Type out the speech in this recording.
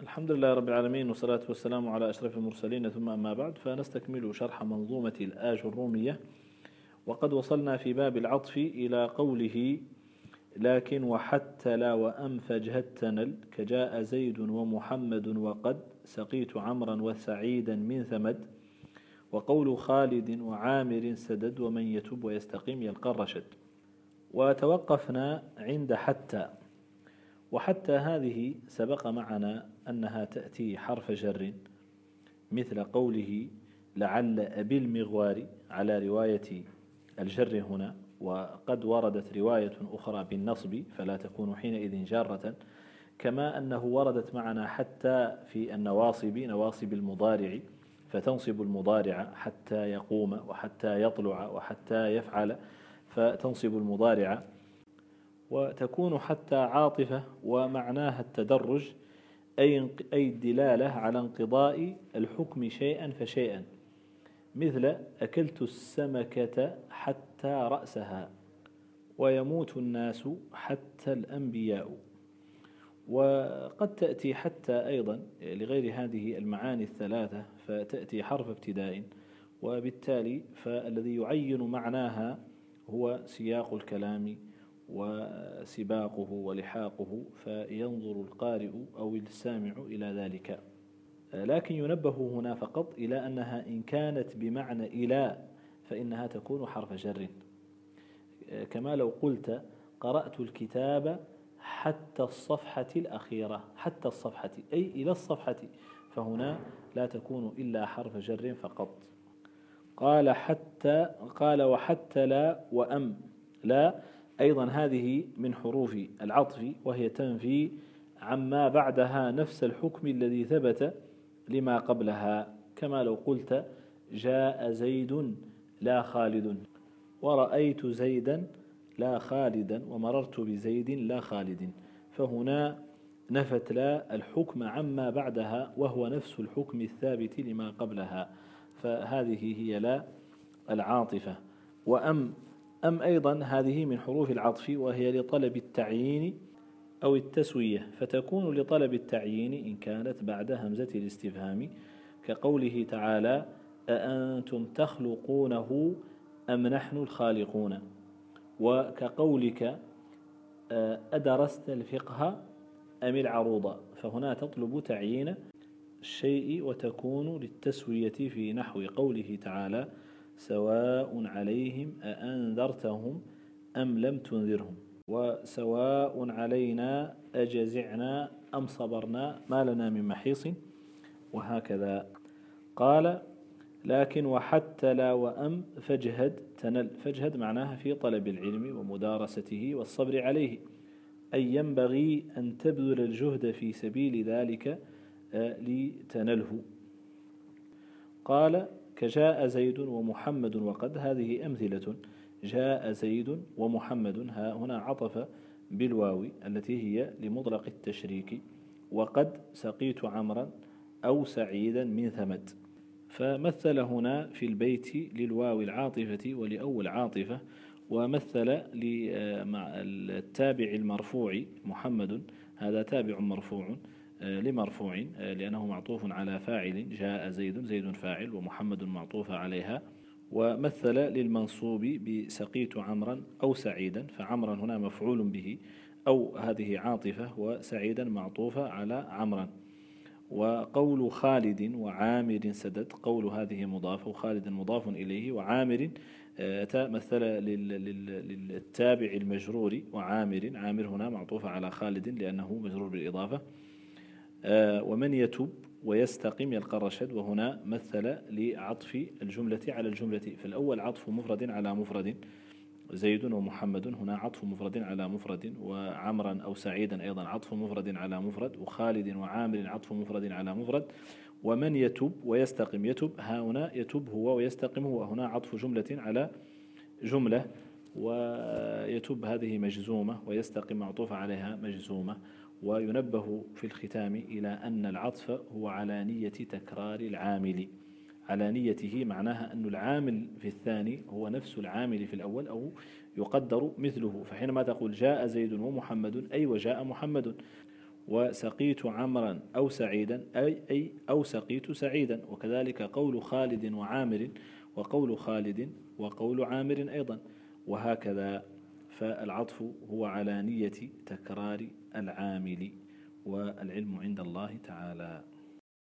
الحمد لله رب العالمين، والصلاة والسلام على أشرف المرسلين، ثم أما بعد، فنستكمل شرح منظومة الآج الرومية. وقد وصلنا في باب العطف إلى قوله: لكن وحتى لا وأم فاجهدتنل كجاء زيد ومحمد وقد سقيت عمرا وسعيدا من ثمد. وقول خالد وعامر سدد ومن يتب ويستقيم يلقى الرشد. وتوقفنا عند حتى. وحتى هذه سبق معنا أنها تأتي حرف جر، مثل قوله لعل أبي المغوار على رواية الجر هنا، وقد وردت رواية أخرى بالنصب فلا تكون حينئذ جارة، كما أنه وردت معنا حتى في النواصب، نواصب المضارع، فتنصب المضارع حتى يقوم وحتى يطلع وحتى يفعل، فتنصب المضارع. وتكون حتى عاطفة ومعناها التدرج، أي الدلالة على انقضاء الحكم شيئا فشيئا، مثل أكلت السمكة حتى رأسها، ويموت الناس حتى الأنبياء. وقد تأتي حتى أيضا لغير هذه المعاني الثلاثة، فتأتي حرف ابتداء، وبالتالي فالذي يعين معناها هو سياق الكلام وسباقه ولحاقه، فينظر القارئ أو السامع إلى ذلك. لكن ينبه هنا فقط إلى أنها إن كانت بمعنى إلى فإنها تكون حرف جر، كما لو قلت قرأت الكتاب حتى الصفحة الأخيرة، حتى الصفحة أي إلى الصفحة، فهنا لا تكون إلا حرف جر فقط. قال وحتى لا وأم. لا أيضا هذه من حروف العطف، وهي تنفي عما بعدها نفس الحكم الذي ثبت لما قبلها، كما لو قلت جاء زيد لا خالد، ورأيت زيدا لا خالدا، ومررت بزيد لا خالد. فهنا نفت لا الحكم عما بعدها، وهو نفس الحكم الثابت لما قبلها، فهذه هي لا العاطفة. أم أيضا هذه من حروف العطف، وهي لطلب التعيين أو التسوية، فتكون لطلب التعيين إن كانت بعد همزة الاستفهام، كقوله تعالى أأنتم تخلقونه أم نحن الخالقون. وكقولك أدرست الفقه أم العروض، فهنا تطلب تعيين الشيء وتكون للتسوية، في نحو قوله تعالى سواء عليهم أأنذرتهم أم لم تنذرهم، وسواء علينا أجزعنا أم صبرنا ما لنا من محيص، وهكذا. قال لكن وحتى لا وأم فاجهد تنل. فاجهد معناها في طلب العلم ومدارسته والصبر عليه، أي ينبغي أن تبذل الجهد في سبيل ذلك لتنله. قال كجاء زيد ومحمد وقد، هذه أمثلة. جاء زيد ومحمد، هنا عطف بالواو التي هي لمطلق التشريك، وقد سقيت عمرا أو سعيدا من ثمد. فمثل هنا في البيت للواو العاطفة ولأول عاطفة، ومثل للتابع المرفوع محمد، هذا تابع مرفوع لمرفوع لأنه معطوف على فاعل، جاء زيد، زيد فاعل ومحمد معطوف عليها. ومثل للمنصوب بسقيت عمرا أو سعيدا، فعمرا هنا مفعول به أو هذه عاطفة، وسعيدا معطوفة على عمرا. وقول خالد وعامر سدد، قول هذه مضاف وخالد مضاف إليه، وعامر مثل للتابع المجرور وعامر، عامر هنا معطوف على خالد لأنه مجرور بالإضافة. ومن يتب ويستقيم يلقى الرشد، وهنا مثل لعطف الجملة على الجملة، فالأول عطف مفرد على مفرد، زيد ومحمد هنا عطف مفرد على مفرد، وعمرا أو سعيدا أيضا عطف مفرد على مفرد، وخالد وعامر عطف مفرد على مفرد. ومن يتب ويستقم، يتب هنا يتب هو ويستقم هو، هنا عطف جملة على جملة، ويتب هذه مجزومة ويستقم معطوف عليها مجزومة. وينبه في الختام إلى أن العطف هو على نية تكرار العامل، على نيته معناها أن العامل في الثاني هو نفس العامل في الأول أو يقدر مثله، فحينما تقول جاء زيد ومحمد أي وجاء محمد، وسقيت عمرا أو سعيدا أي أو سقيت سعيدا. وكذلك قول خالد وعامر، وقول خالد وقول عامر أيضا، وهكذا. فالعطف هو على نية تكرار العامل، والعلم عند الله تعالى.